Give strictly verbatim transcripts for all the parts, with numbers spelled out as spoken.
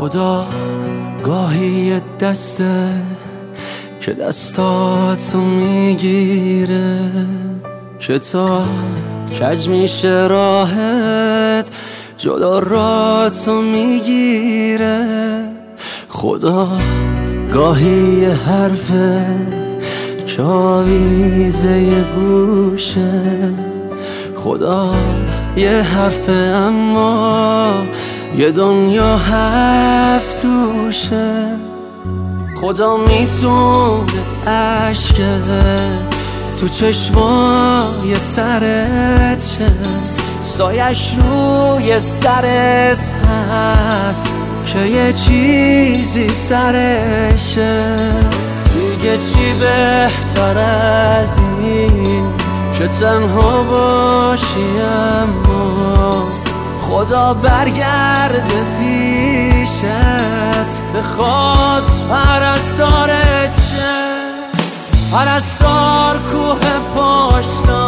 خدا گاهی دسته که دستاتو میگیره که تا کج میشه راحت جلو راتو میگیره. خدا گاهی حرفه که آویزه یه گوشه. خدا یه حرفه اما یه دنیا هفت توشه. خدا میتونه عشقه تو چشمای ترت شه، سایش روی سرت هست که یه چیزی سرشه. دیگه چی بهتر از این که تنها باشی اما خدا برگرده پیشت بخواد پرستارت شه. پرستار کوه پاش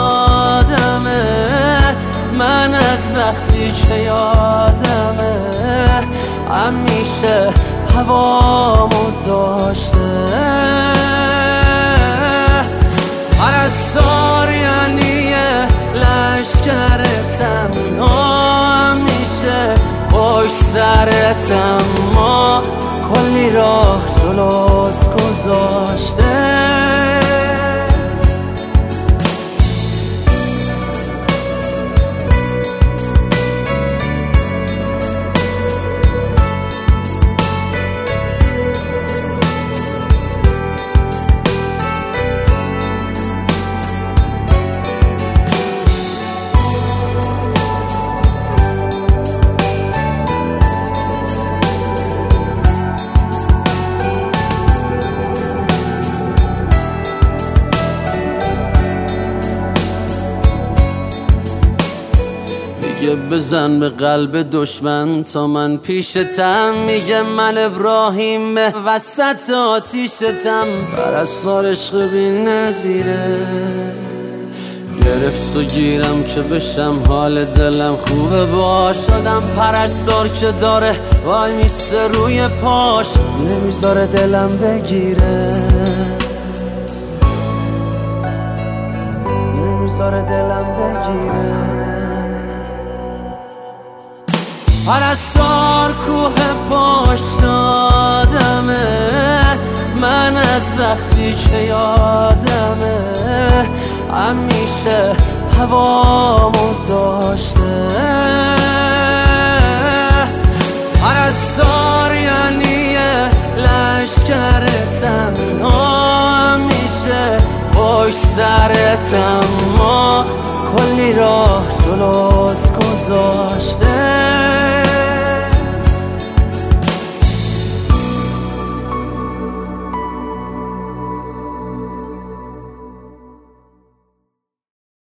دادمه من از وقتی که یادمه همیشه هوامو داشته. پرستار یعنی لشکر تنها همیشه پشت سرت اما کلی راه جلوت گذاشته. میگه بزن به قلب دشمن تا من پیشتم، میگه من ابراهیم وسط آتیشتم. پرستار عشق بی نظیره گرفت و گیرم که بشم حال دلم خوبه باش. شدم پرستار که داره وای میسته روی پاش نمیذاره دلم بگیره، نمیذاره دلم بگیره. پرستار کوه پاش دادمه من از وقتی که یادمه همیشه هوامو داشته. پرستار یعنی لشکر تنها همیشه پشت سرت اما کلی راه جلوت